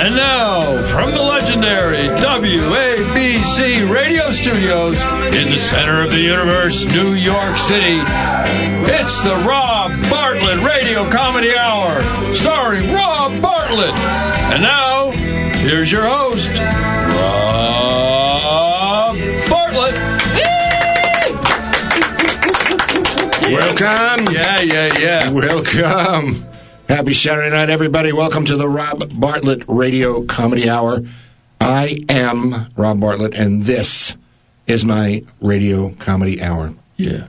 And now, from the legendary WABC radio studios in the center of the universe, New York City, it's the Rob Bartlett Radio Comedy Hour, starring Rob Bartlett. And now, here's your host, Rob Bartlett. Welcome. Yeah. Welcome. Happy Saturday night, everybody. Welcome to the Rob Bartlett Radio Comedy Hour. I am Rob Bartlett, and this is my radio comedy hour. Yeah.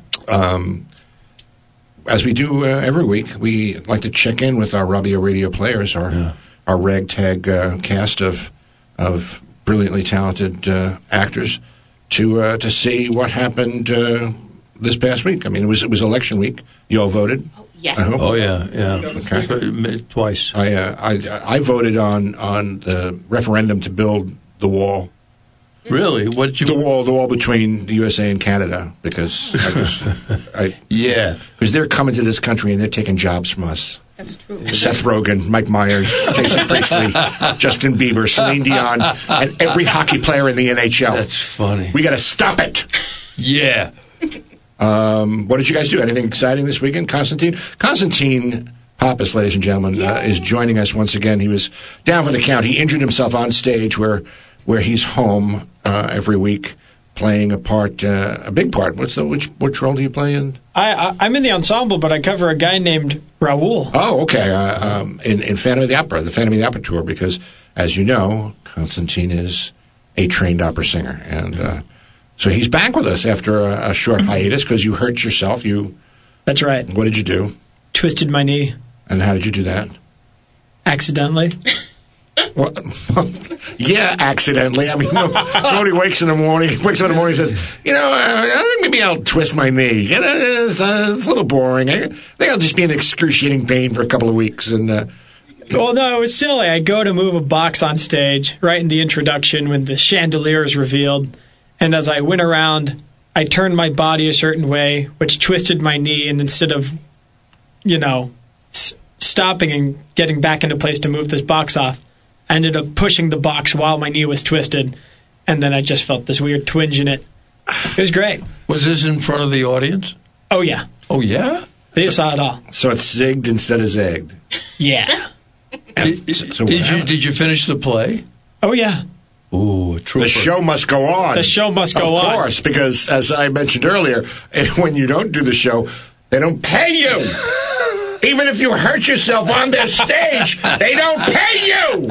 As we do every week, we like to check in with our Robbio radio players, our ragtag cast of brilliantly talented actors, to see what happened this past week. I mean, it was election week. You all voted. Yes. Oh, yeah. Okay. Twice. I voted on the referendum to build the wall. Really? What did you... The wall between the USA and Canada, because because they're coming to this country and they're taking jobs from us. That's true. Seth Rogen, Mike Myers, Jason Priestley, Justin Bieber, Celine Dion, and every hockey player in the NHL. That's funny. We got to stop it. Yeah. What did you guys do? Anything exciting this weekend? Constantine Pappas, ladies and gentlemen, is joining us once again. He was down for the count. He injured himself on stage where he's home every week playing a part, a big part. Which role do you play in? I'm in the ensemble, but I cover a guy named Raoul. Oh, okay. In Phantom of the Opera, the Phantom of the Opera tour, because as you know, Constantine is a trained opera singer, and so he's back with us after a short hiatus because you hurt yourself. That's right. What did you do? Twisted my knee. And how did you do that? Accidentally. Well, yeah, accidentally. I mean, nobody wakes up in the morning and says, I think maybe I'll twist my knee. It's a little boring. I think I'll just be in excruciating pain for a couple of weeks. And well, no, it was silly. I go to move a box on stage right in the introduction when the chandelier is revealed. And as I went around, I turned my body a certain way, which twisted my knee. And instead of, stopping and getting back into place to move this box off, I ended up pushing the box while my knee was twisted. And then I just felt this weird twinge in it. It was great. Was this in front of the audience? Oh, yeah. Oh, yeah? They saw it all. So it's zigged instead of zagged. Yeah. Did you finish the play? Oh, yeah. Ooh, true. The show must go on. The show must go on. Of course, because as I mentioned earlier, when you don't do the show, they don't pay you. Even if you hurt yourself on their stage, they don't pay you.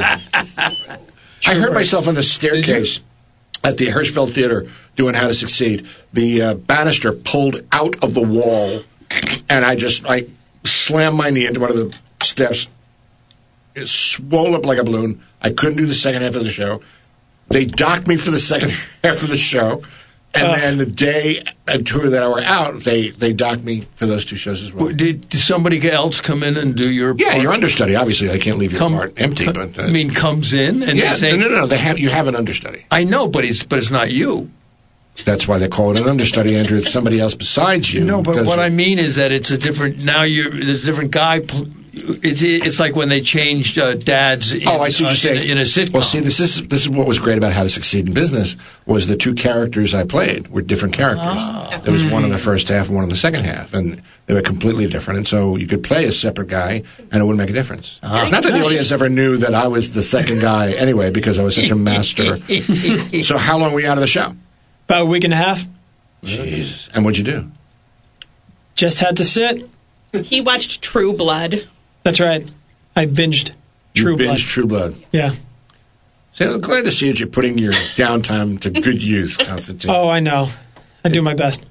I hurt myself on the staircase at the Hirschfeld Theater doing How to Succeed. The banister pulled out of the wall, and I slammed my knee into one of the steps. It swelled up like a balloon. I couldn't do the second half of the show. They docked me for the second half of the show, and then the day and two that I were out, they docked me for those two shows as well. Did somebody else come in and do your part? Yeah, your understudy. Obviously, I can't leave your part empty. But comes in and yeah, they say, no. You have an understudy. I know, but it's not you. That's why they call it an understudy, Andrew. It's somebody else besides you. No, but what I mean is that it's a different. Now there's a different guy. It's like when they changed dads. I see what you're saying. In a sitcom. Well, see, this is what was great about How to Succeed in Business was the two characters I played were different characters. There was one in the first half and one in the second half, and they were completely different. And so you could play a separate guy, and it wouldn't make a difference. Not that the audience ever knew that I was the second guy anyway, because I was such a master. So how long were you out of the show? About a week and a half. Jesus. And what'd you do? Just had to sit. He watched True Blood. That's right. I binged True Blood. True Blood. Yeah. So I'm glad to see that you're putting your downtime to good use, Constantine. Oh, I know. I do my best.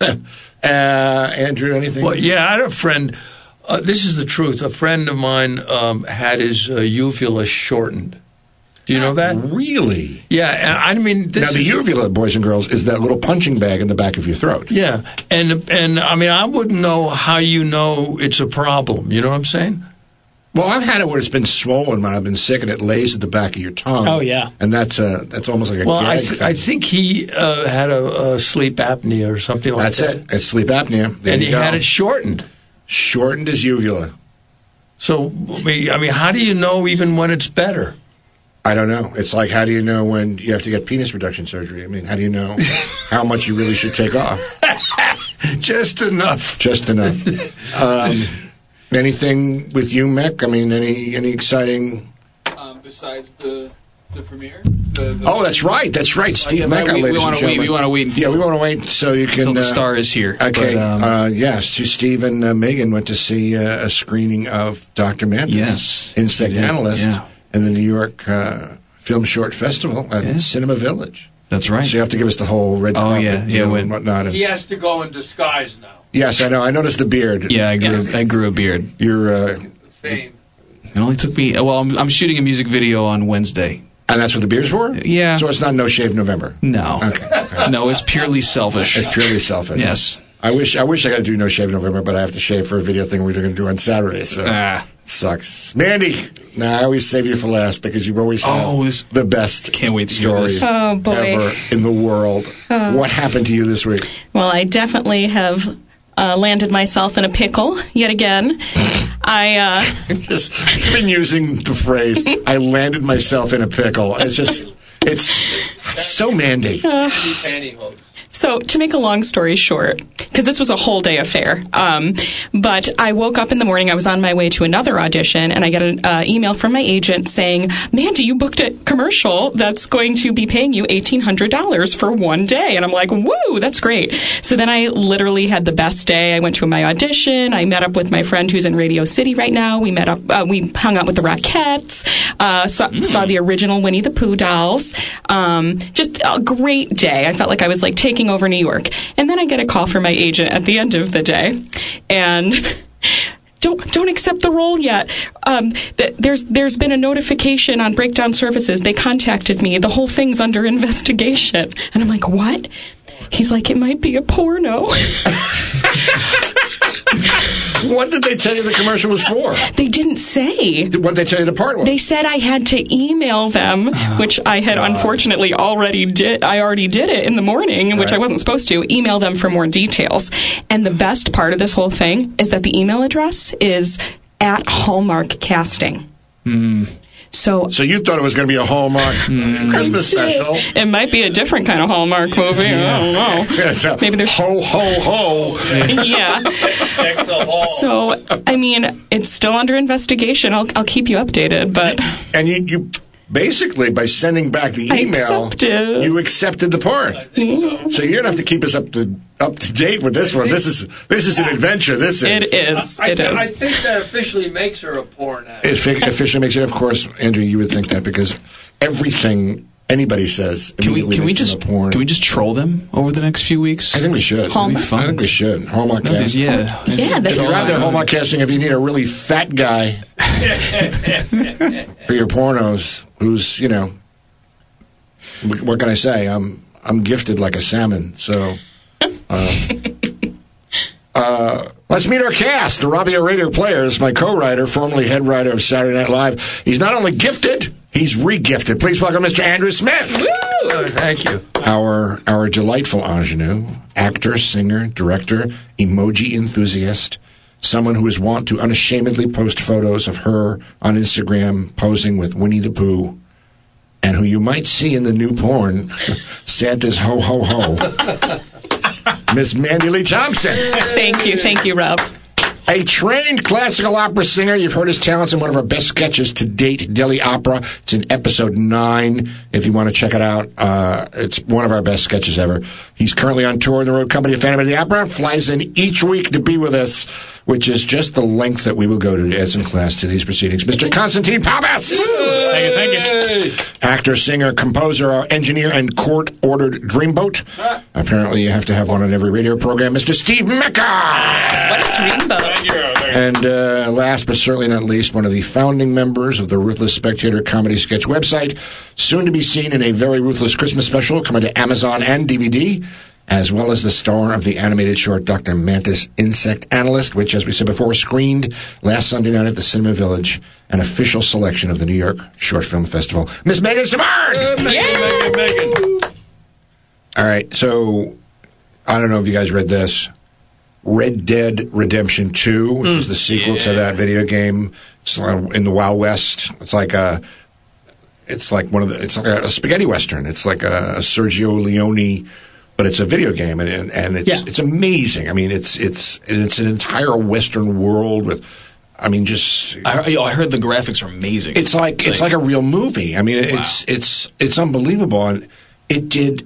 Andrew, anything? Well, yeah, I had a friend. This is the truth. A friend of mine had his uvula shortened. Do you know that? Really? Yeah, I mean... Now, the uvula, boys and girls, is that little punching bag in the back of your throat. Yeah, and I mean, I wouldn't know how you know it's a problem. You know what I'm saying? Well, I've had it where it's been swollen when I've been sick, and it lays at the back of your tongue. Oh, yeah. And that's almost like a gag thing. I think he had a sleep apnea or something like that. That's it. It's sleep apnea. There and you he go. had it shortened. Shortened his uvula. So, I mean, how do you know even when it's better? I don't know. It's like, how do you know when you have to get penis reduction surgery? I mean, how do you know how much you really should take off? Just enough. Just enough. Anything with you, Mick? I mean, any exciting... Besides the premiere? Oh, that's right. Steve Mecca, ladies and gentlemen. We want to wait. Yeah, we want to wait so you can... Until the star is here. Okay. But, yes, Steve and Megan went to see a screening of Dr. Mantis, yes, Insect Analyst, yeah. in the New York Film Short Festival at Cinema Village. That's right. So you have to give us the whole red carpet and whatnot. He has to go in disguise now. Yes, I know. I noticed the beard. Yeah, I grew a beard. You're... Fame. It only took me... Well, I'm shooting a music video on Wednesday. And that's what the beard's for? Yeah. So it's not No Shave November? No. Okay. No, it's purely selfish. It's purely selfish. Yes. I wish I got to do No Shave November, but I have to shave for a video thing we're going to do on Saturday, so it sucks. Mandy, I always save you for last because you always have the best can't wait to hear story this. Oh, boy. ever in the world. What happened to you this week? Well, I definitely have landed myself in a pickle yet again. You've been using the phrase, I landed myself in a pickle. It's so Mandy. Pantyhose. So, to make a long story short, because this was a whole day affair, but I woke up in the morning, I was on my way to another audition, and I get an email from my agent saying, Mandy, you booked a commercial that's going to be paying you $1,800 for one day. And I'm like, woo, that's great. So then I literally had the best day. I went to my audition. I met up with my friend who's in Radio City right now. We we hung out with the Rockettes, saw the original Winnie the Pooh dolls. Just a great day. I felt like I was like taking over New York. And then I get a call from my agent at the end of the day, and don't accept the role yet. There's been a notification on Breakdown Services. They contacted me. The whole thing's under investigation. And I'm like, what? He's like, it might be a porno. What did they tell you the commercial was for? They didn't say. What did they tell you the part was? They said I had to email them, which I had unfortunately already did. I already did it in the morning, which I wasn't supposed to. Email them for more details. And the best part of this whole thing is that the email address is at Hallmark Casting. So you thought it was going to be a Hallmark Christmas special. It might be a different kind of Hallmark movie. I don't know. Yeah, so maybe there's ho, ho, ho. Yeah. So, I mean, it's still under investigation. I'll keep you updated, but... And you basically, by sending back the email, you accepted the part. So you're going to have to keep us up to date with this one. This is an adventure. It is. I think that officially makes her a porn actress. It officially makes it. Of course, Andrew, you would think that because everything anybody says can we makes them a porn. Can we just troll them over the next few weeks? I think we should. Hallmark? I think we should. Hallmark casting. Yeah. If you're out there Hallmark casting, if you need a really fat guy for your pornos, who's what can I say? I'm gifted like a salmon. So. Let's meet our cast. The Robbie Radio Players, my co-writer, formerly head writer of Saturday Night Live. He's not only gifted, he's re-gifted. Please welcome Mr. Andrew Smith. Woo! Thank you. Our delightful ingenue, actor, singer, director, emoji enthusiast, someone who is wont to unashamedly post photos of her on Instagram posing with Winnie the Pooh, and who you might see in the new porn, Santa's Ho Ho Ho. Miss Mandy Lee Thompson. Thank you, Rob. A trained classical opera singer. You've heard his talents in one of our best sketches to date, Delhi Opera. It's in episode 9, if you want to check it out. It's one of our best sketches ever. He's currently on tour in the road company of Phantom of the Opera, flies in each week to be with us, which is just the length that we will go to add some class to these proceedings. Mr. Constantine Pappas! Thank you. Actor, singer, composer, engineer, and court-ordered dreamboat. Apparently you have to have one on every radio program. Mr. Steve Mecca! What a dreamboat. And last but certainly not least, one of the founding members of the Ruthless Spectator comedy sketch website, soon to be seen in a very ruthless Christmas special coming to Amazon and DVD, as well as the star of the animated short Dr. Mantis, Insect Analyst, which, as we said before, screened last Sunday night at the Cinema Village, an official selection of the New York Short Film Festival. Miss Megan Samard! Megan. All right, so I don't know if you guys read this. Red Dead Redemption 2, which is the sequel to that video game. It's in the Wild West. It's like it's like it's like a spaghetti western. It's like a Sergio Leone, but it's a video game, and it's amazing. I mean, it's an entire Western world with. I mean, just I heard the graphics are amazing. It's like a real movie. I mean, it's unbelievable, and it did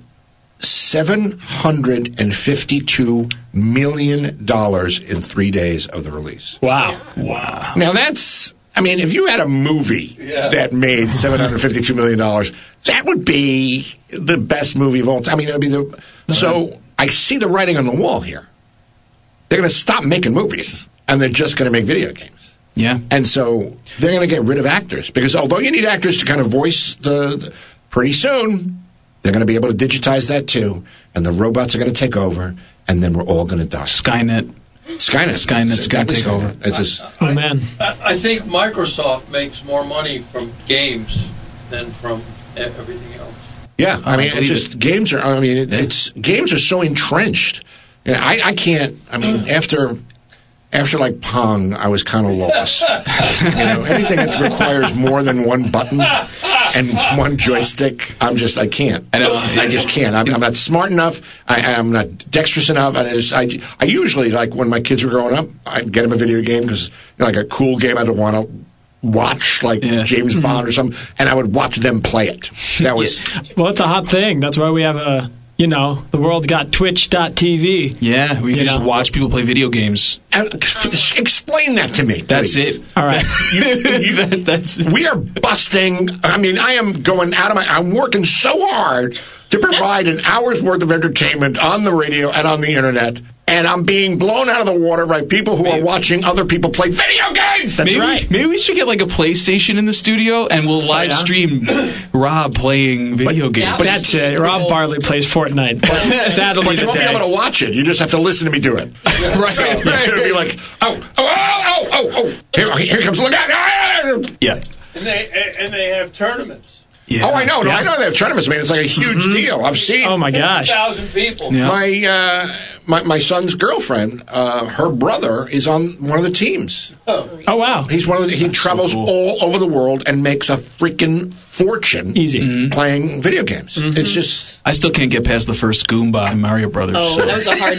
$752 million in 3 days of the release. Wow. Now that's, I mean, if you had a movie that made $752 million, that would be the best movie of all time. I mean, it would be so I see the writing on the wall here. They're going to stop making movies, and they're just going to make video games. Yeah. And so they're going to get rid of actors, because although you need actors to kind of voice pretty soon, they're going to be able to digitize that too, and the robots are going to take over, and then we're all going to die. Skynet's going to take over. Oh, man. I think Microsoft makes more money from games than from everything else. Yeah, I mean, it's just games are. I mean, games are so entrenched. You know, I can't. I mean, after like Pong, I was kind of lost. Anything that requires more than one button and one joystick, I can't. I just can't. I'm not smart enough. I'm not dexterous enough. I usually, like when my kids were growing up, I'd get them a video game because like a cool game I'd want to watch, like James Bond or something, and I would watch them play it. That was well, it's a hot thing. That's why we have the world's got Twitch.tv. Yeah, we can just watch people play video games. Explain that to me. That's please. it. All right. We are busting. I mean, I am going out of I'm working so hard to provide an hour's worth of entertainment on the radio and on the internet, and I'm being blown out of the water by people who are watching other people play video games. That's right. Maybe we should get like a PlayStation in the studio, and we'll live stream Rob playing video games. But that's it. Rob Bartlett plays Fortnite. That'll be the you won't be able to watch it. You just have to listen to me do it. Right. So you're going to be like, oh. Here comes, look out. Yeah. And they have tournaments. Yeah. Oh, I know. No, I know they have tournaments. I mean, it's like a huge deal. I've seen. Oh my gosh, 50,000 people. Yeah. My son's girlfriend, her brother is on one of the teams. Oh wow. He's he travels all over the world and makes a freaking fortune playing video games. It's just I still can't get past the first Goomba in Mario Brothers. Oh, that was a hard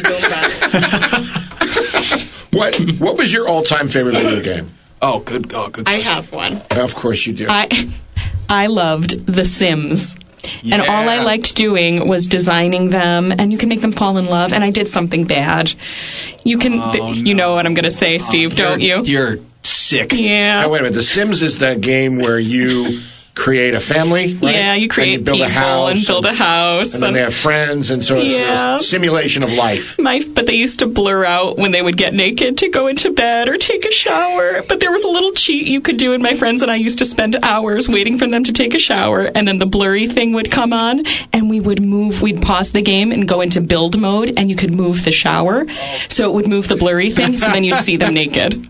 Goomba. What was your all-time favorite video game? Oh, good I have one. Of course you do. I loved The Sims. Yeah. And all I liked doing was designing them, and you can make them fall in love, and I did something bad. You can, you know what I'm going to say, Steve, don't you? You're sick. Yeah. Now, wait a minute. The Sims is that game where you create a family, right? Yeah, you create and you build people a house and build a house. And then they have friends, and so it's a simulation of life. But they used to blur out when they would get naked to go into bed or take a shower. But there was a little cheat you could do, and my friends and I used to spend hours waiting for them to take a shower, and then the blurry thing would come on, and we'd pause the game and go into build mode, and you could move the shower, so it would move the blurry thing, so then you'd see them naked.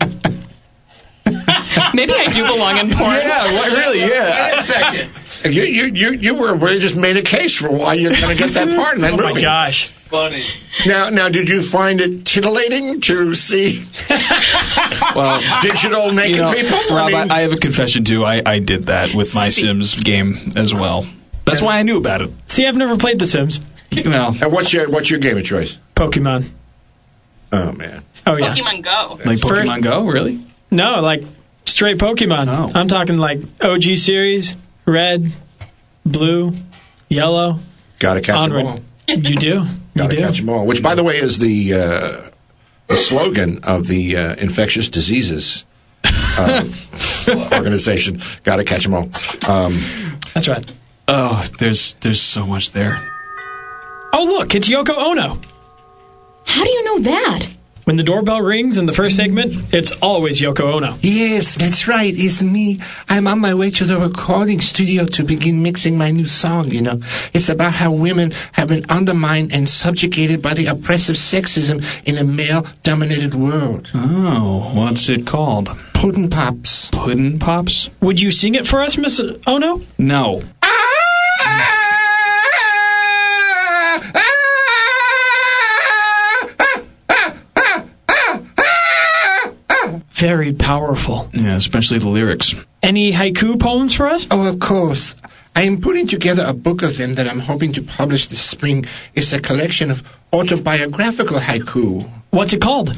Maybe I do belong in porn. Yeah, really, yeah. Wait a second. You just made a case for why you're going to get that part in that movie. Oh my gosh. Funny. Now, did you find it titillating to see digital naked people? Rob, I have a confession too. I did that with my Sims game as well. That's why I knew about it. See, I've never played The Sims. Well, and what's your game of choice? Pokemon. Oh man. Oh yeah. Pokemon Go. Like Pokemon Go, really? No, like straight Pokemon. Oh. I'm talking like OG series, red, blue, yellow. Gotta catch them all. You do. Gotta catch them all. Which, by the way, is the slogan of the infectious diseases organization. Gotta catch them all. That's right. Oh, there's so much there. Oh, look, it's Yoko Ono. How do you know that? When the doorbell rings in the first segment, it's always Yoko Ono. Yes, that's right. It's me. I'm on my way to the recording studio to begin mixing my new song, you know. It's about how women have been undermined and subjugated by the oppressive sexism in a male-dominated world. Oh, what's it called? Puddin' Pops. Puddin' Pops? Would you sing it for us, Miss Ono? No. Very powerful. Yeah, especially the lyrics. Any haiku poems for us? Oh, of course. I am putting together a book of them that I'm hoping to publish this spring. It's a collection of autobiographical haiku. What's it called?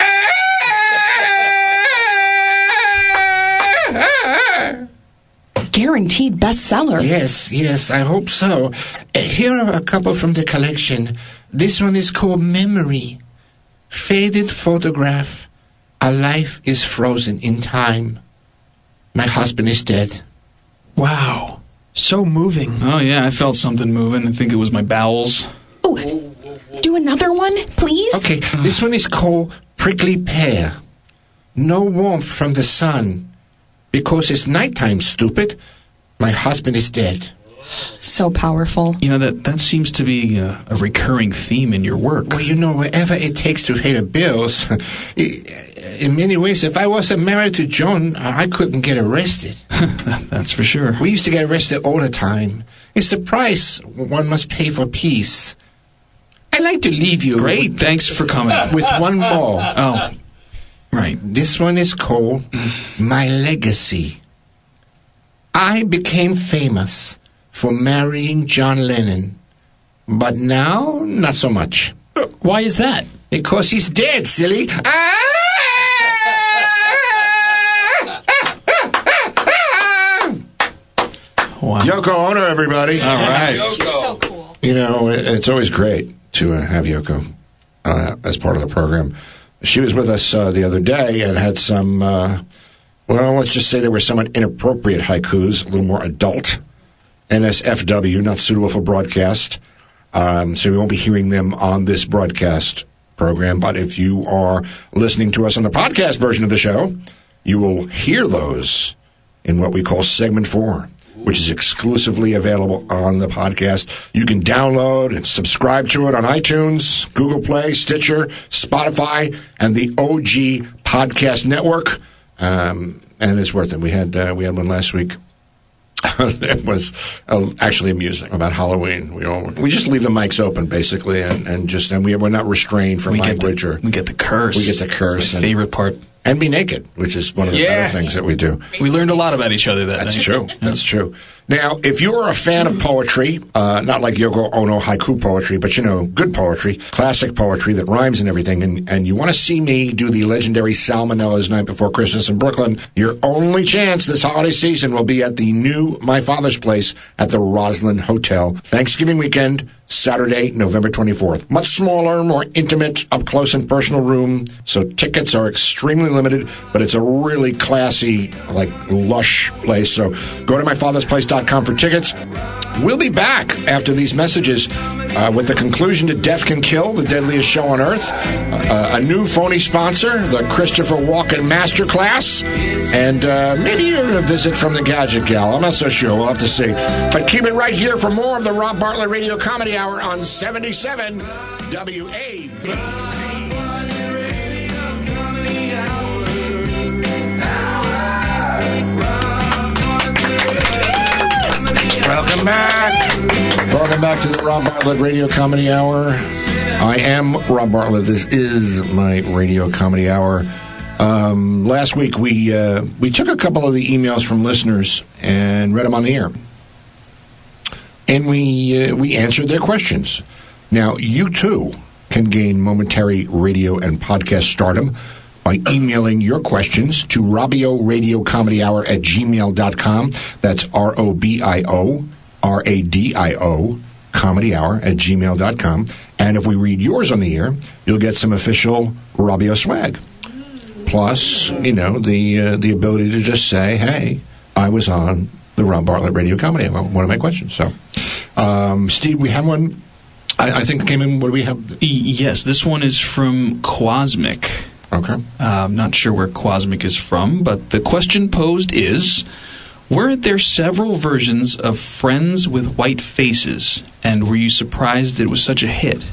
Guaranteed bestseller. Yes, I hope so. Here are a couple from the collection. This one is called Memory. Faded photograph. A life is frozen in time. My husband is dead. Wow. So moving. Oh, yeah, I felt something moving. I think it was my bowels. Oh, do another one, please? Okay, this one is called Prickly Pear. No warmth from the sun. Because it's nighttime, stupid. My husband is dead. So powerful. You know, that seems to be a recurring theme in your work. Well, you know, wherever it takes to pay the bills. In many ways, if I wasn't married to Joan, I couldn't get arrested. That's for sure. We used to get arrested all the time. It's the price one must pay for peace. I'd like to leave you. Great, thanks for coming. With one more. Oh, right. This one is called My Legacy. I became famous for marrying John Lennon. But now, not so much. Why is that? Because he's dead, silly. Wow. Yoko Ono, everybody. All right. She's so cool. You know, it's always great to have Yoko as part of the program. She was with us the other day and had some, well, let's just say there were somewhat inappropriate haikus, a little more adult. NSFW, not suitable for broadcast. So we won't be hearing them on this broadcast program. But if you are listening to us on the podcast version of the show, you will hear those in what we call Segment 4, which is exclusively available on the podcast. You can download and subscribe to it on iTunes, Google Play, Stitcher, Spotify, and the OG Podcast Network. And it's worth it. We had one last week. It was actually amusing about Halloween. We just leave the mics open basically, and we're not restrained from language we get to curse. We get to curse. My favorite part. And be naked, which is one of the better things that we do. We learned a lot about each other that That's night. true. That's true. Now, if you're a fan of poetry, not like Yoko Ono haiku poetry, but, you know, good poetry, classic poetry that rhymes and everything, and you want to see me do the legendary Salmonella's Night Before Christmas in Brooklyn, your only chance this holiday season will be at the new My Father's Place at the Roslyn Hotel. Thanksgiving weekend, Saturday, November 24th. Much smaller, more intimate, up close and personal room, so tickets are extremely limited, but it's a really classy, like, lush place. So go to myfathersplace.com for tickets. We'll be back after these messages with the conclusion to Death Can Kill, the deadliest show on earth, a new phony sponsor, the Christopher Walken Masterclass, and maybe even a visit from the Gadget Gal. I'm not so sure. We'll have to see. But keep it right here for more of the Rob Bartlett Radio Comedy Hour on 77 WABC. Welcome back. Welcome back to the Rob Bartlett Radio Comedy Hour. I am Rob Bartlett. This is my Radio Comedy Hour. Last week we took a couple of the emails from listeners and read them on the air, and we answered their questions. Now you too can gain momentary radio and podcast stardom by emailing your questions to RobioRadioComedyHour@gmail.com. That's ROBIO comedy_hour@gmail.com. And if we read yours on the air, you'll get some official Robbio swag. Plus, you know, the ability to just say, hey, I was on the Rob Bartlett Radio Comedy Hour. One of my questions. So, Steve, we have one. I think it came in. What do we have? Yes, this one is from Quasmic. Okay. I'm not sure where Quasmic is from, but the question posed is, weren't there several versions of Friends with White Faces, and were you surprised it was such a hit?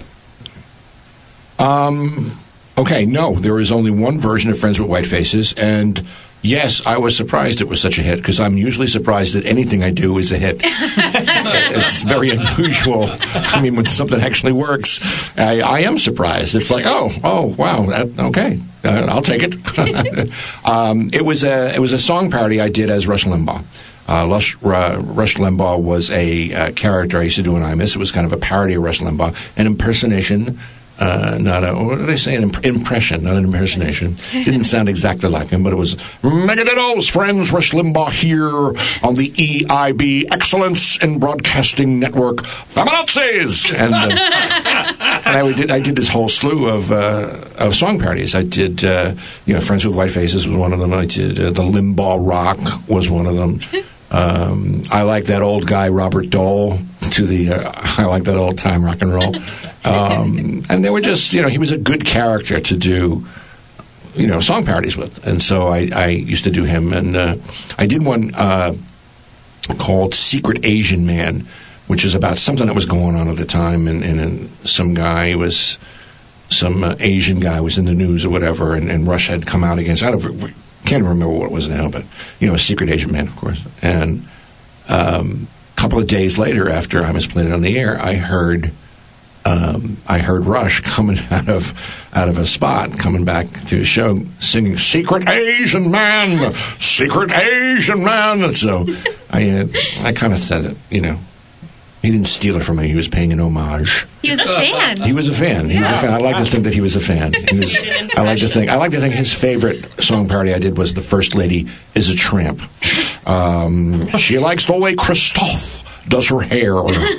Okay, no, there is only one version of Friends with White Faces, and yes, I was surprised it was such a hit, because I'm usually surprised that anything I do is a hit. It's very unusual. I mean, when something actually works, I am surprised. It's like, oh, wow, okay. I'll take it. It was a song parody I did as Rush Limbaugh. Rush Limbaugh was a character I used to do in Imus. It was kind of a parody of Rush Limbaugh, an impersonation. What do they say? An impression, not an impersonation. Didn't sound exactly like him, but it was Megadiddos, friends, Rush Limbaugh here on the EIB Excellence in Broadcasting Network, Feminazis! And I did this whole slew of song parodies. I did, Friends with White Faces was one of them. I did The Limbaugh Rock was one of them. I like that old guy, Robert Dole, I like that old time rock and roll. And they were just, he was a good character to do, song parodies with. And so I used to do him. And I did one called Secret Asian Man, which is about something that was going on at the time. And some Asian guy was in the news or whatever, and Rush had come out against, I can't remember what it was now, but, a Secret Asian Man, of course. And a couple of days later, after I was playing it on the air, I heard Rush coming out of a spot, coming back to his show, singing "Secret Asian Man, Secret Asian Man." And so I kind of said it, He didn't steal it from me. He was paying an homage. He was a fan. He was a fan. I like to think that he was a fan. I like to think his favorite song parody I did was "The First Lady is a Tramp." She likes the way Christophe does her hair.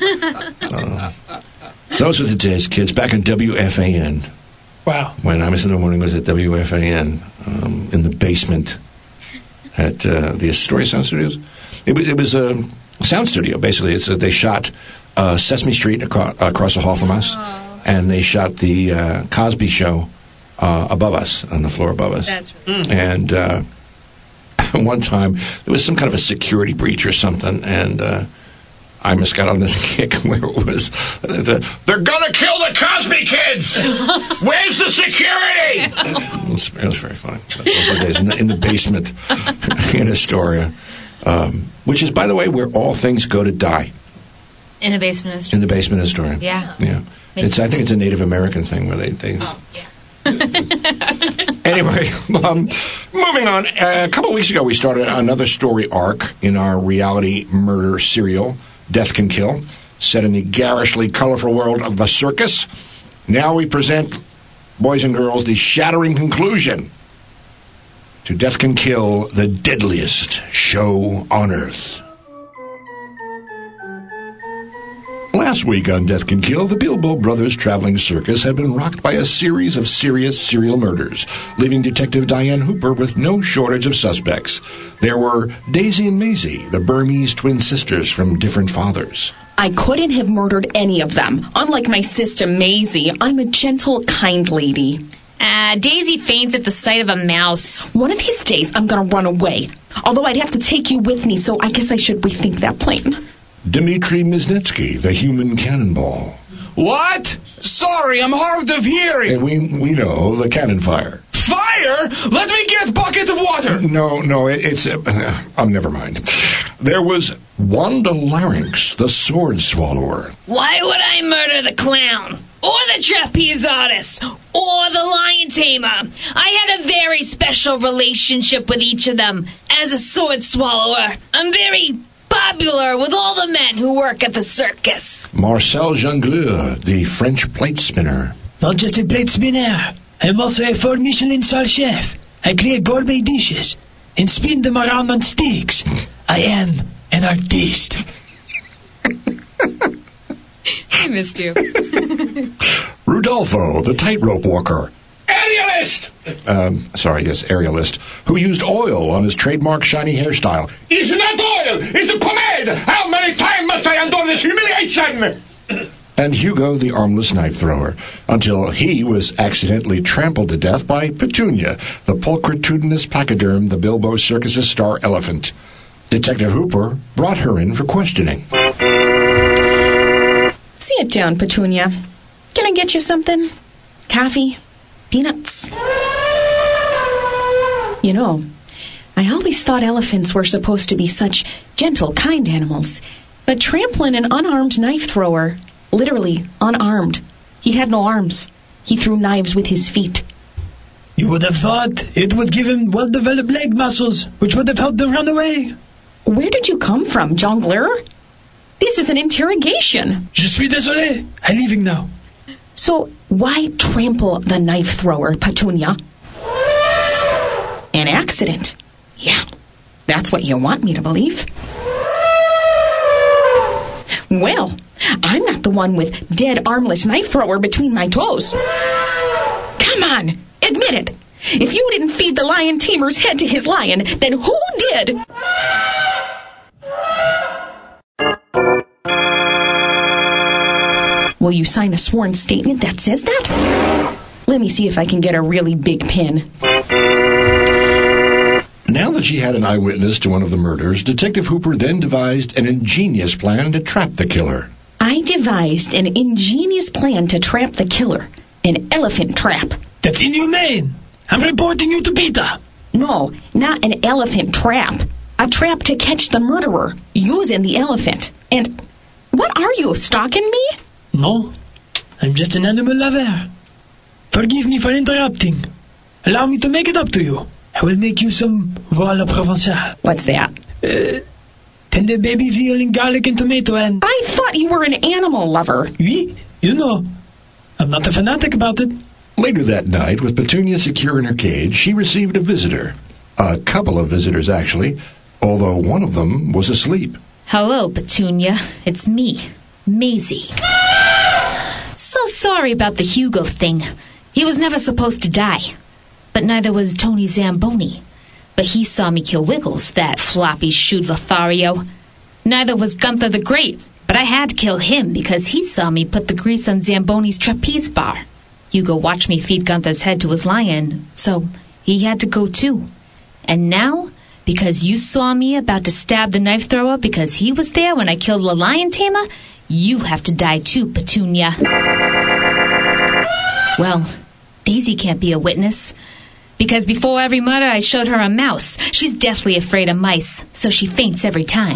Those were the days, kids, back in WFAN. Wow. When I was in the morning, was at WFAN in the basement at the Astoria Sound Studios. It was a sound studio, basically. They shot Sesame Street across the hall from us, and they shot the Cosby Show above us, on the floor above us. That's right. And one time, there was some kind of a security breach or something, and I just got on this kick where it was, they're going to kill the Cosby kids! Where's the security? It was very funny. Those were days in the basement in Astoria, which is, by the way, where all things go to die. In the basement of Astoria. In the basement of Astoria. Yeah. Yeah. I think it's a Native American thing where they Oh, yeah. Anyway, moving on. A couple of weeks ago, we started another story arc in our reality murder serial, Death Can Kill, set in the garishly colorful world of the circus. Now we present, boys and girls, the shattering conclusion to Death Can Kill, the deadliest show on Earth. Last week on Death Can Kill, the Bilbo Brothers traveling circus had been rocked by a series of serious serial murders, leaving Detective Diane Hooper with no shortage of suspects. There were Daisy and Maisie, the Burmese twin sisters from different fathers. I couldn't have murdered any of them. Unlike my sister Maisie, I'm a gentle, kind lady. Daisy faints at the sight of a mouse. One of these days, I'm going to run away. Although I'd have to take you with me, so I guess I should rethink that plan. Dmitri Misnetsky, the human cannonball. What? Sorry, I'm hard of hearing. And we know the cannon fire. Fire? Let me get bucket of water. No, it's... never mind. There was Wanda Larynx, the sword swallower. Why would I murder the clown? Or the trapeze artist? Or the lion tamer? I had a very special relationship with each of them. As a sword swallower, I'm very popular with all the men who work at the circus. Marcel Jongleur, the French plate spinner. Not just a plate spinner. I'm also a 4-Michelin-star chef. I create gourmet dishes and spin them around on sticks. I am an artiste. I missed you. Rudolfo, the tightrope walker. Aerialist! Aerialist, who used oil on his trademark shiny hairstyle. It's not oil! It's a pomade! How many times must I endure this humiliation? And Hugo, the armless knife thrower, until he was accidentally trampled to death by Petunia, the pulchritudinous pachyderm, the Bilbo Circus's star elephant. Detective Hooper brought her in for questioning. Sit down, Petunia. Can I get you something? Coffee? Peanuts? You know, I always thought elephants were supposed to be such gentle, kind animals. But trampling an unarmed knife thrower, literally unarmed. He had no arms. He threw knives with his feet. You would have thought it would give him well-developed leg muscles, which would have helped him run away. Where did you come from, Jongleur? This is an interrogation. Je suis désolé. I'm leaving now. So why trample the knife thrower, Petunia? An accident. Yeah, that's what you want me to believe. Well, I'm not the one with dead armless knife thrower between my toes. Come on, admit it. If you didn't feed the lion tamer's head to his lion, then who did? Will you sign a sworn statement that says that? Let me see if I can get a really big pen. Now that she had an eyewitness to one of the murders, Detective Hooper then devised an ingenious plan to trap the killer. I devised an ingenious plan to trap the killer. An elephant trap. That's inhumane. I'm reporting you to PETA. No, not an elephant trap. A trap to catch the murderer, using the elephant. And what are you, stalking me? No, I'm just an animal lover. Forgive me for interrupting. Allow me to make it up to you. I will make you some voix à la provençale. What's that? Tender baby veal and garlic and tomato and... I thought you were an animal lover. Oui, you know. I'm not a fanatic about it. Later that night, with Petunia secure in her cage, she received a visitor. A couple of visitors, actually, although one of them was asleep. Hello, Petunia. It's me, Maisie. So sorry about the Hugo thing. He was never supposed to die. But neither was Tony Zamboni. But he saw me kill Wiggles, that floppy-shoed Lothario. Neither was Gunther the Great, but I had to kill him because he saw me put the grease on Zamboni's trapeze bar. Hugo watched me feed Gunther's head to his lion, so he had to go too. And now, because you saw me about to stab the knife thrower because he was there when I killed the lion tamer, you have to die too, Petunia. Well, Daisy can't be a witness. Because before every murder, I showed her a mouse. She's deathly afraid of mice, so she faints every time.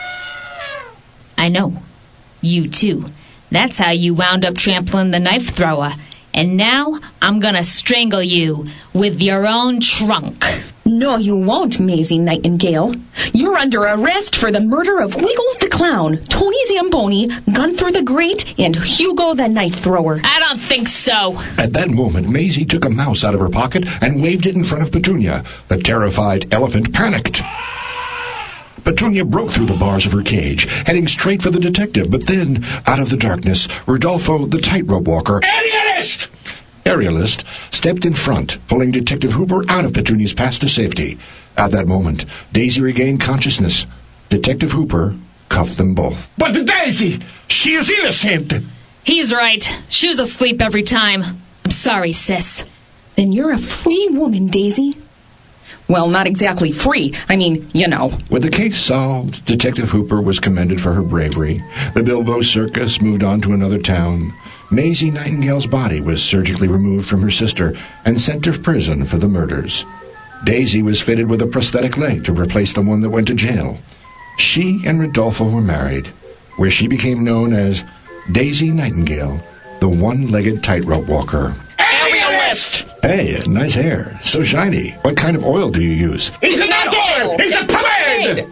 I know. You too. That's how you wound up trampling the knife thrower. And now, I'm gonna strangle you with your own trunk. No, you won't, Maisie Nightingale. You're under arrest for the murder of Wiggles the Clown, Tony Zamboni, Gunther the Great, and Hugo the Knife Thrower. I don't think so. At that moment, Maisie took a mouse out of her pocket and waved it in front of Petunia. The terrified elephant panicked. Petunia broke through the bars of her cage, heading straight for the detective, but then, out of the darkness, Rodolfo, the tightrope walker, Aerialist, stepped in front, pulling Detective Hooper out of Petunia's path to safety. At that moment, Daisy regained consciousness. Detective Hooper cuffed them both. But Daisy, she is innocent. He's right. She was asleep every time. I'm sorry, sis. Then you're a free woman, Daisy. Well, not exactly free. I mean, you know. With the case solved, Detective Hooper was commended for her bravery. The Bilbo Circus moved on to another town. Maisie Nightingale's body was surgically removed from her sister and sent to prison for the murders. Daisy was fitted with a prosthetic leg to replace the one that went to jail. She and Rodolfo were married, where she became known as Daisy Nightingale, the one-legged tightrope walker. Aerialist! Hey, nice hair. So shiny. What kind of oil do you use? He's not oil! He's a pomade!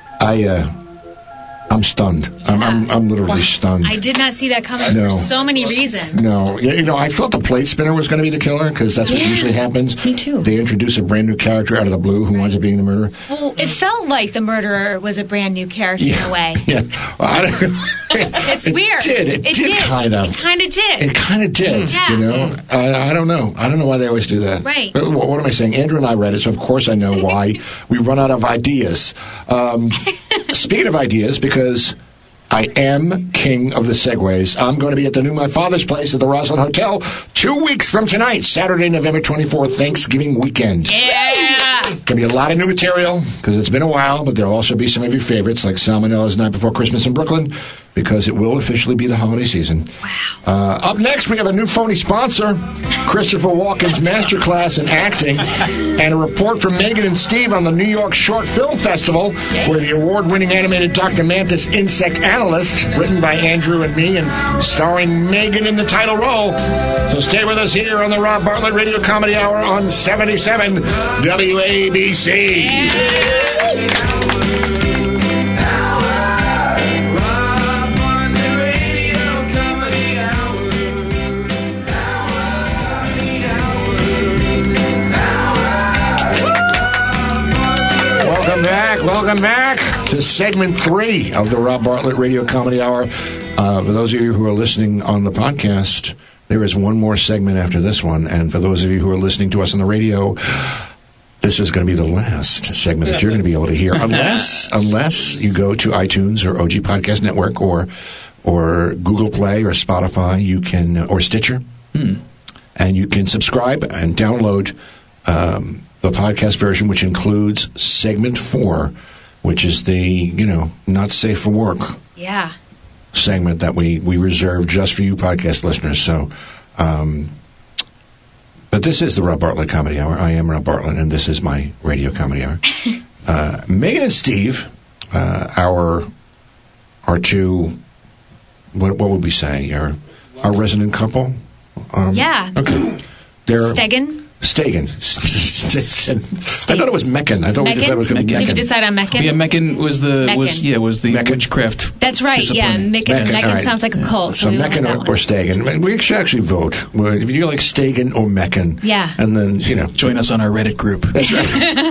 I'm stunned. I'm literally stunned. I did not see that coming for so many reasons. No. You know, I thought the plate spinner was going to be the killer, because that's what usually happens. Me too. They introduce a brand new character out of the blue who winds up being the murderer. Well, it felt like the murderer was a brand new character in a way. Yeah. Well, I don't, It's weird. It did kind of. It kind of did. It kind of did, Yeah. you know. I don't know. I don't know why they always do that. Right. What am I saying? Andrew and I read it, so of course I know why we run out of ideas. Speaking of ideas, because I am king of the segues, I'm going to be at the new My Father's Place at the Roslyn Hotel 2 weeks from tonight, Saturday, November 24th, Thanksgiving weekend. Yeah. Going to be a lot of new material, because it's been a while, but there'll also be some of your favorites, like Salmonella's Night Before Christmas in Brooklyn, because it will officially be the holiday season. Wow. Up next, we have a new phony sponsor, Christopher Walken's Masterclass in Acting, and a report from Megan and Steve on the New York Short Film Festival, where the award-winning animated Dr. Mantis Insect Analyst, written by Andrew and me and starring Megan in the title role. So stay with us here on the Rob Bartlett Radio Comedy Hour on 77 WABC. Welcome back to segment 3 of the Rob Bartlett Radio Comedy Hour. For those of you who are listening on the podcast, there is one more segment after this one. And for those of you who are listening to us on the radio, this is going to be the last segment that you're going to be able to hear, unless you go to iTunes or OG Podcast Network or Google Play or Spotify, you can, or Stitcher, and you can subscribe and download the podcast version, which includes segment 4, which is the, not safe for work segment that we reserve just for you podcast listeners. So, but this is the Rob Bartlett Comedy Hour. I am Rob Bartlett, and this is my radio comedy hour. Megan and Steve, our two, what would we say? Our resident couple? Okay. They're Stegen. I thought it was Meccan. I thought we decided it was going to be Meccan. Did we decide on Meccan? Yeah, Meccan was the Meccan. witchcraft. That's right. Yeah, Meccan right. sounds like a cult. So we Meccan or Stegen. We should actually vote. If you like Stegen or Meccan. Yeah. And then, join us on our Reddit group. That's right.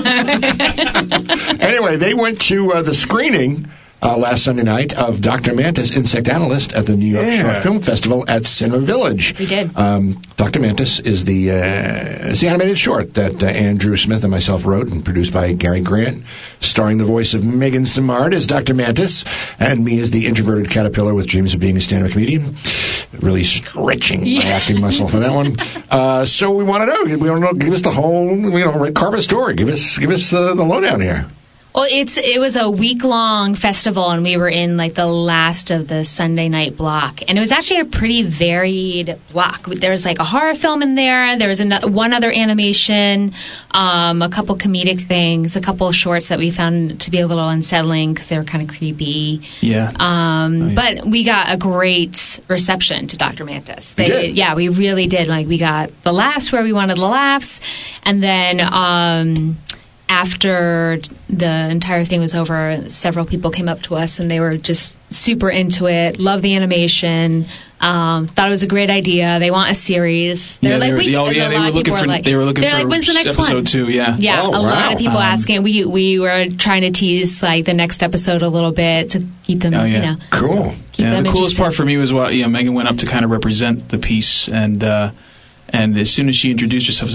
Anyway, they went to the screening last Sunday night of Dr. Mantis, Insect Analyst, at the New York Short Film Festival at Cinema Village. We did. Dr. Mantis is the animated short that Andrew Smith and myself wrote and produced by Gary Grant, starring the voice of Megan Simard as Dr. Mantis, and me as the introverted caterpillar with dreams of being a stand-up comedian. Really stretching my acting muscle for that one. So we want to know. Give us the whole, red carpet story. Give us the lowdown here. Well, it was a week-long festival, and we were in the last of the Sunday night block, and it was actually a pretty varied block. There was a horror film in there. There was one other animation, a couple comedic things, a couple shorts that we found to be a little unsettling because they were kind of creepy. Yeah. But we got a great reception to Dr. Mantis. We did. Yeah, we really did. We got the laughs where we wanted the laughs, and then after the entire thing was over, several people came up to us and they were just super into it, loved the animation, thought it was a great idea. They want a series. They were looking for when's the next episode one? 2, yeah. Yeah, a lot of people asking. We were trying to tease the next episode a little bit to keep them, Cool. keep them the coolest interested. part for me was Megan went up to kind of represent the piece, and as soon as she introduced herself,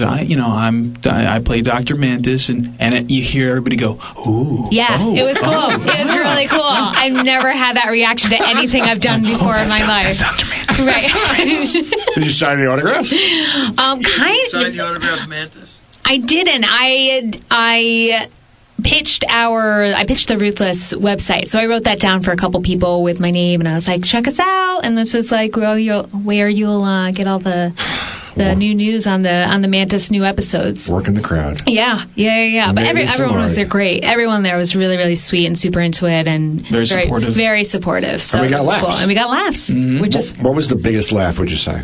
I play Dr. Mantis, and you hear everybody go, ooh. Yeah, it was cool. It was really cool. I've never had that reaction to anything I've done before in my life. That's Dr. Mantis. Right. Did you sign any autographs? Kind of. Sign the autograph, Mantis? I didn't. I pitched the Ruthless website. So I wrote that down for a couple people with my name, and I was like, check us out. And this is where you'll get all the new news on the Mantis new episodes. Working the crowd. Yeah. But everyone was there great. Everyone there was really, really sweet and super into it and very supportive. Very supportive. So and we got laughs. Cool. And we got laughs. Mm-hmm. What was the biggest laugh, would you say?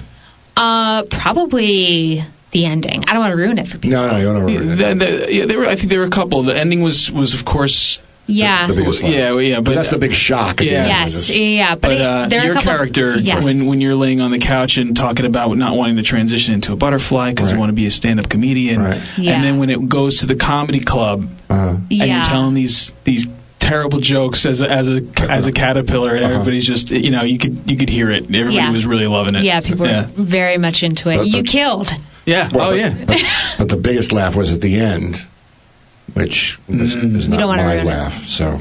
Probably the ending. I don't want to ruin it for people. No, you don't ruin it. I think there were a couple. The ending was of course. Yeah. The biggest laugh. Yeah, but that's the big shock. At the end. Yes, yeah. But there are your a couple, character, yes. when you're laying on the couch and talking about not wanting to transition into a butterfly because you want to be a stand-up comedian, and then when it goes to the comedy club and you're telling these terrible jokes as a caterpillar, and everybody's just you could hear it. Everybody was really loving it. Yeah, people were very much into it. You killed. Yeah. But the biggest laugh was at the end, which is not my laugh. So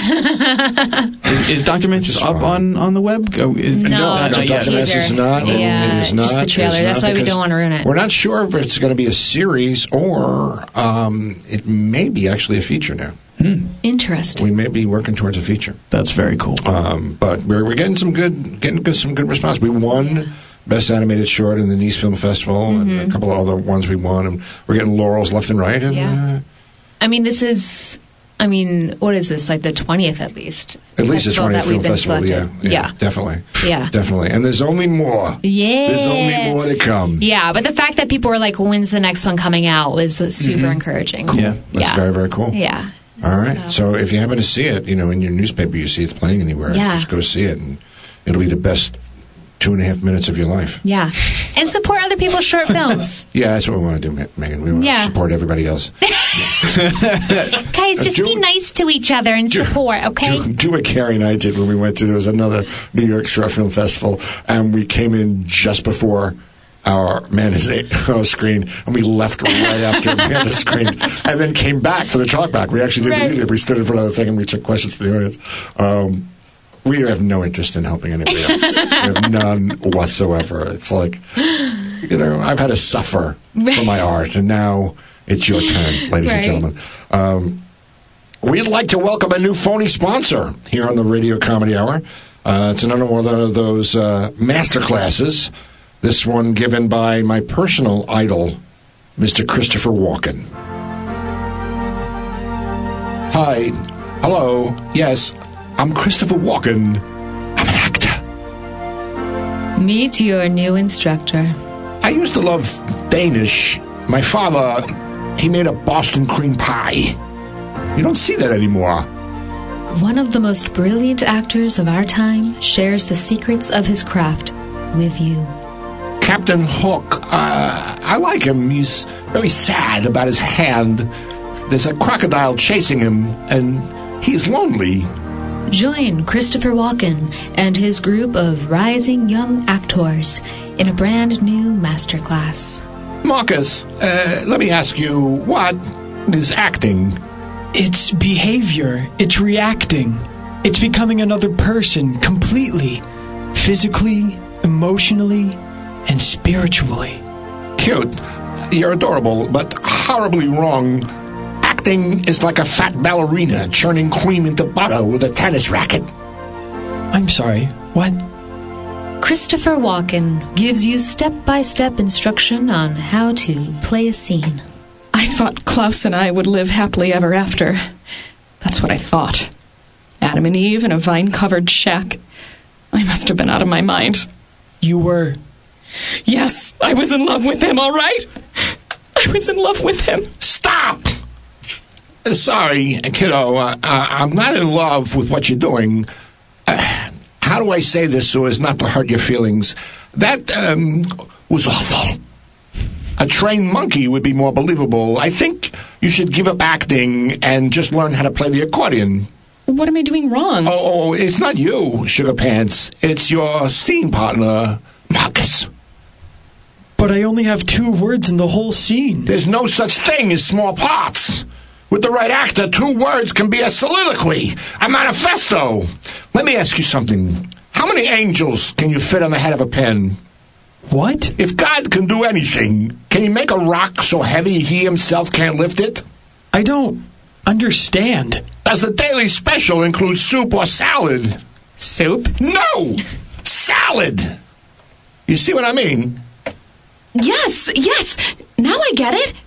is Dr. Mantis up on the web? No, Dr. Mantis is not. Yeah, it is not. Just the trailer. That's why we don't want to ruin it. We're not sure if it's going to be a series or it may be actually a feature now. Interesting. We may be working towards a feature. That's very cool. But we're getting some good response. We won Best Animated Short in the Nice Film Festival, and a couple of other ones we won, and we're getting laurels left and right. And, what is this, like the 20th at least? At least the 20th Film Festival, yeah. Definitely. Yeah. Definitely. And there's only more. Yeah. There's only more to come. Yeah, but the fact that people were like, when's the next one coming out was super encouraging. Cool. Yeah. That's very, very cool. Yeah. All right. So if you happen to see it, in your newspaper, you see it's playing anywhere, just go see it, and it'll be the best 2.5 minutes of your life. Yeah. And support other people's short films. Yeah, that's what we want to do, Megan. We want to support everybody else. Guys, just be nice to each other and support, okay? Do what Carrie and I did when we went to, there was another New York Short Film Festival, and we came in just before our Amanda's screen, and we left right after Amanda's screen, and then came back for the talkback. We actually didn't read it. We stood in front of the thing, and we took questions from the audience. We have no interest in helping anybody else. We have none whatsoever. It's like, I've had to suffer for my art, and now it's your turn, ladies and gentlemen. We'd like to welcome a new phony sponsor here on the Radio Comedy Hour. It's another one of those master classes. This one given by my personal idol, Mr. Christopher Walken. Hi. Hello. Yes, I'm Christopher Walken. I'm an actor. Meet your new instructor. I used to love Danish. My father, he made a Boston cream pie. You don't see that anymore. One of the most brilliant actors of our time shares the secrets of his craft with you. Captain Hook, I like him. He's very sad about his hand. There's a crocodile chasing him, and he's lonely. Join Christopher Walken and his group of rising young actors in a brand new masterclass. Marcus, let me ask you, what is acting? It's behavior. It's reacting. It's becoming another person completely. Physically, emotionally, and spiritually. Cute. You're adorable, but horribly wrong. Acting is like a fat ballerina churning cream into butter with a tennis racket. I'm sorry, what? Christopher Walken gives you step-by-step instruction on how to play a scene. I thought Klaus and I would live happily ever after. That's what I thought. Adam and Eve in a vine-covered shack. I must have been out of my mind. You were? Yes, I was in love with him, all right? I was in love with him. Stop! Sorry, kiddo, I'm not in love with what you're doing. How do I say this so as not to hurt your feelings? That was awful. A trained monkey would be more believable. I think you should give up acting and just learn how to play the accordion. What am I doing wrong? Oh, it's not you, Sugar Pants. It's your scene partner, Marcus. But I only have 2 words in the whole scene. There's no such thing as small parts. With the right actor, 2 words can be a soliloquy, a manifesto. Let me ask you something. How many angels can you fit on the head of a pen? What? If God can do anything, can he make a rock so heavy he himself can't lift it? I don't understand. Does the daily special include soup or salad? Soup? No! Salad! You see what I mean? Yes. Now I get it.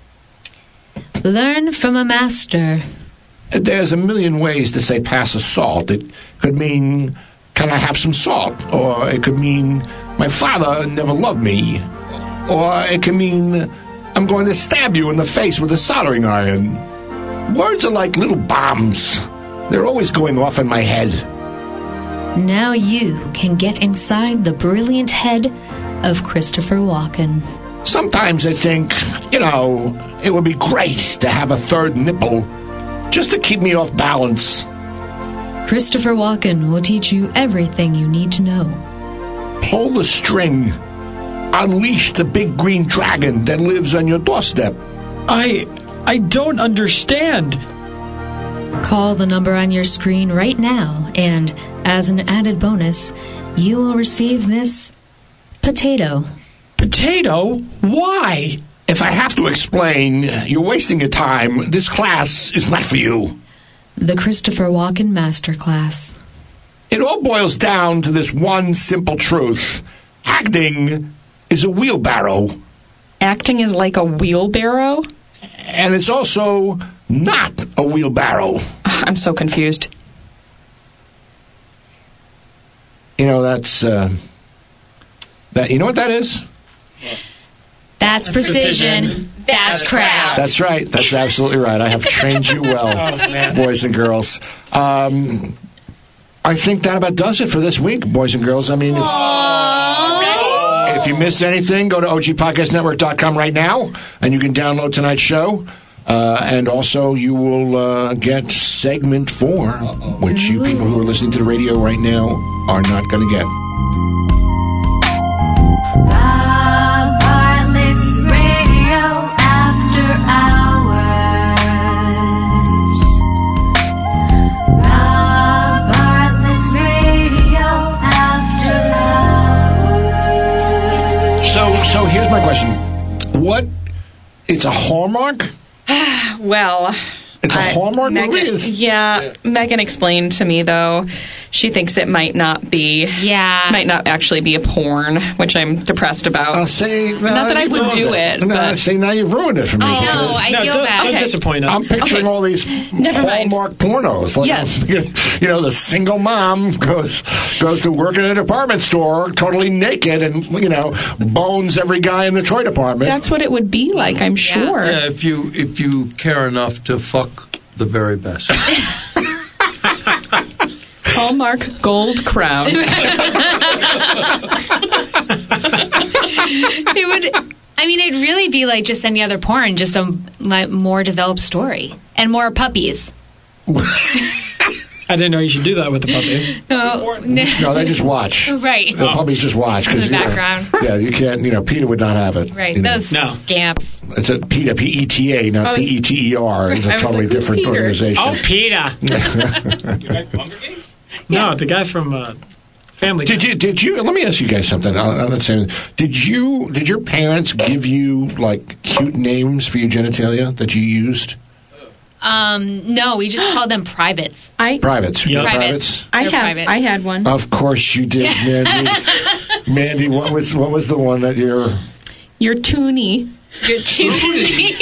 Learn from a master. There's a million ways to say pass a salt. It could mean, can I have some salt? Or it could mean, my father never loved me. Or it can mean, I'm going to stab you in the face with a soldering iron. Words are like little bombs. They're always going off in my head. Now you can get inside the brilliant head of Christopher Walken. Sometimes I think, it would be great to have a third nipple, just to keep me off balance. Christopher Walken will teach you everything you need to know. Pull the string. Unleash the big green dragon that lives on your doorstep. I don't understand. Call the number on your screen right now, and as an added bonus, you will receive this potato. Potato? Why? If I have to explain, you're wasting your time. This class is not for you. The Christopher Walken Masterclass. It all boils down to this one simple truth. Acting is a wheelbarrow. Acting is like a wheelbarrow? And it's also not a wheelbarrow. I'm so confused. You know, that's... that. You know what that is? That's precision. That's craft. That's right. That's absolutely right. I have trained you well, boys and girls. I think that about does it for this week, boys and girls. I mean, if you missed anything, go to ogpodcastnetwork.com right now, and you can download tonight's show. And also, you will get segment 4, which you people who are listening to the radio right now are not going to get. Rob Bartlett's Radio After Hours. Rob Bartlett's Radio After Hours. So here's my question. What? It's a Hallmark? Well... It's a Hallmark movie? Yeah. Megan explained to me, though, she thinks it might not actually be a porn, which I'm depressed about. I'll say... Not that I would do it. I say now you've ruined it for me. I know, I feel bad. Don't disappoint us. I'm picturing all these Hallmark pornos. Like, you know, the single mom goes to work in a department store totally naked and, you know, bones every guy in the toy department. That's what it would be like, I'm sure. Yeah, if you care enough to fuck the very best. Hallmark Gold Crown. It would... I mean, it'd really be like just any other porn, just a more developed story. And more puppies. I didn't know you should do that with the puppy. Oh, no, they just watch. Right. The puppies just watch. In the background. Yeah, you can't, you know, PETA would not have it. Right, you know. those scamps. It's a PETA, P-E-T-A, not P-E-T-E-R. It's a totally different organization. Oh, PETA. No, the guy from Family Guy. Did you? Let me ask you guys something. I'm not saying. Did your parents give you like cute names for your genitalia that you used? No, we just called them privates. Privates. Yep. Privates. I had one. Of course you did, Mandy. Mandy, what was the one that you're? Your toonie. Your toonie.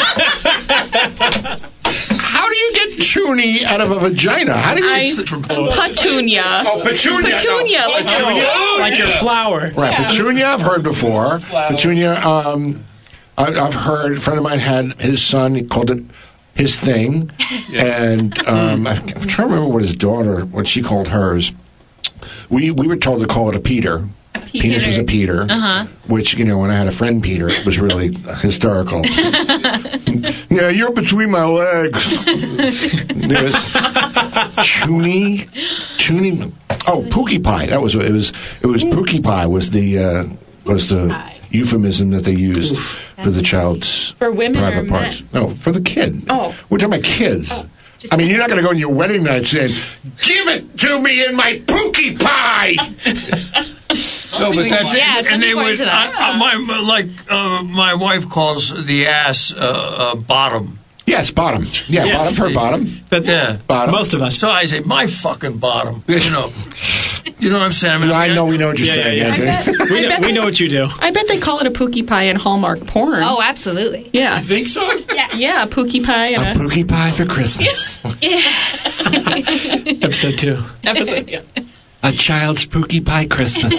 How do you get toonie out of a vagina? How do you? Petunia. Oh, petunia. Petunia. No. Petunia. Like your flower. Right, yeah. Petunia I've heard before. Petunia, I've heard, a friend of mine had his son, he called it his thing, and I'm trying to remember what she called hers. We were told to call it a Peter. Penis was a Peter, which, you know, when I had a friend Peter, it was really hysterical. Yeah, you're between my legs. There's Toonie. Oh, Pookie Pie. That was what it was. It was Pookie Pie was the euphemism that they used for the child's for women private or parts. Men? No, for the kid. Oh, we're talking about kids. Oh. I mean, you're not going to go on your wedding night saying, "Give it to me in my Pookie Pie." No, but that's it. And they would. My wife calls the ass bottom. Yes, bottom. Yeah, yes. Bottom for bottom. But bottom. Most of us. So I say, my fucking bottom. You know what I'm saying? I know we know what you're saying. Yeah. We know what you do. I bet they call it a Pookie Pie in Hallmark porn. Oh, absolutely. Yeah. You think so? Yeah, Pookie Pie. A Pookie Pie for Christmas. Episode 2. Yeah. A child's Pookie Pie Christmas.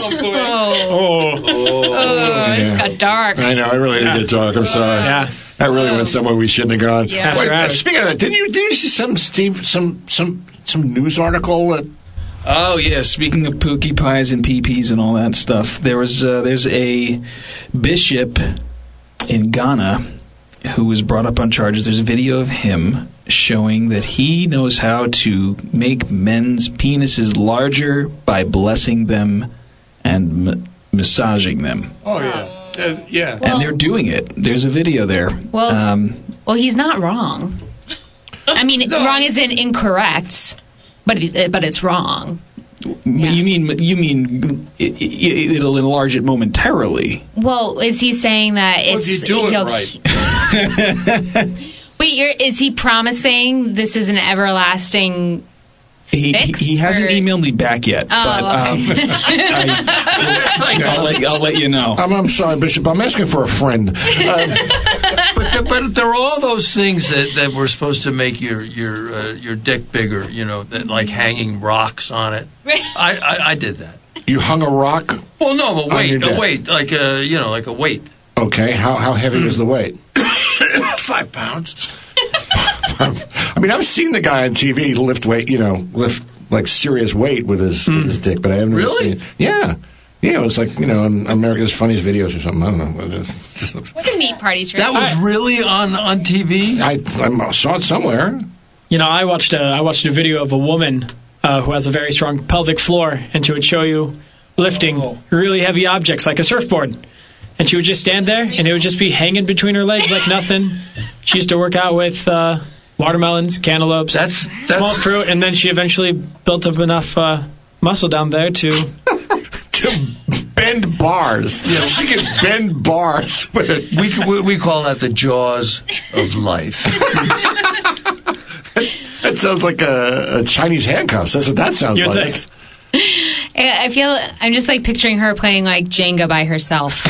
It's got dark. I know, I really did get dark. I'm sorry. Yeah. That really went somewhere we shouldn't have gone. Yeah. Wait, speaking of that, didn't you see some news article that? Oh yeah, speaking of Pookie Pies and PPs and all that stuff, there's a bishop in Ghana who was brought up on charges. There's a video of him showing that he knows how to make men's penises larger by blessing them and massaging them. Oh yeah. Yeah. And they're doing it. There's a video there. Well, he's not wrong. I mean, wrong is in incorrect, but it's wrong. Yeah. You mean it'll enlarge it momentarily? Well, is he saying that it's... if you do it right. Wait, is he promising this is an everlasting fix? He hasn't emailed me back yet. Oh, okay. I'll let you know. I'm sorry, Bishop. I'm asking for a friend. But there are all those things that were supposed to make your dick bigger. Like hanging rocks on it. I did that. You hung a rock? Well, no, a weight, like a weight. Okay, how heavy was the weight? 5 pounds. I mean, I've seen the guy on TV lift weight, lift like serious weight with his dick, but I haven't really seen. Yeah, it was like on America's Funniest Videos or something. I don't know. What a meat party trick. That was really on TV. I saw it somewhere. I watched a video of a woman who has a very strong pelvic floor, and she would show you lifting really heavy objects like a surfboard. And she would just stand there, and it would just be hanging between her legs like nothing. She used to work out with watermelons, cantaloupes, small fruit, and then she eventually built up enough muscle down there to bend bars. Yeah. She can bend bars with it. We call that the jaws of life. That sounds like a Chinese handcuffs. That's what that sounds like. I'm just like picturing her playing like Jenga by herself.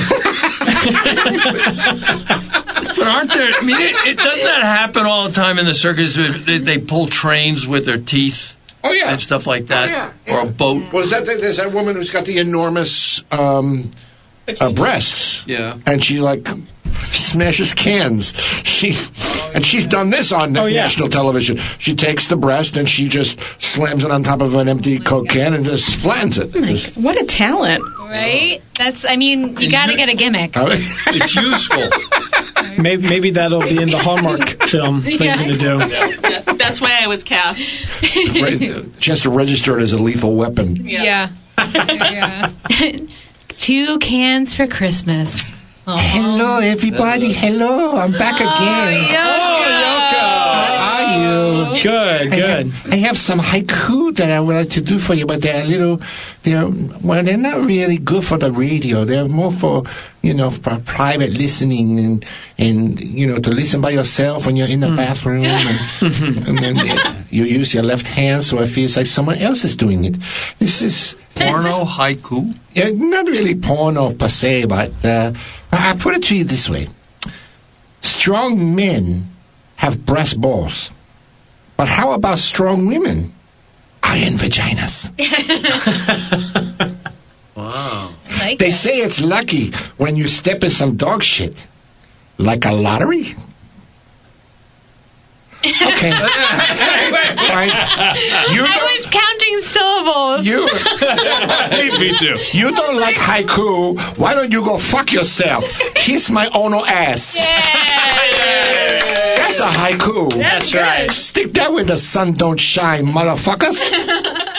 But aren't there? I mean, it doesn't that happen all the time in the circus? They pull trains with their teeth. Oh yeah, and stuff like that, or a boat. Well, there's that woman who's got the enormous breasts. Yeah, and she like smashes cans. She's done this on national television. She takes the breast and she just slams it on top of an empty Coke can and just splans it. What a talent! Right? You got to get a gimmick. It's useful. Maybe that'll be in the Hallmark film they're going to do. Yes, that's why I was cast. Just to register it as a lethal weapon. Yeah. 2 cans for Christmas. Aww. Hello, everybody. Hello, I'm back again. Yoko. How are you? Good. I have some haiku that I would like to do for you, but they're they're not really good for the radio. They're more for, for private listening and to listen by yourself when you're in the bathroom. And then you use your left hand so it feels like someone else is doing it. This is... Porno haiku? Yeah, not really porno per se, but I put it to you this way. Strong men have breast balls. But how about strong women? Iron vaginas. Wow. They say it's lucky when you step in some dog shit. Like a lottery? Okay. Right. I was counting syllables. Me too. You don't like haiku. Why don't you go fuck yourself? Kiss my ono ass. That's a haiku. That's right. Stick that where the sun don't shine, motherfuckers.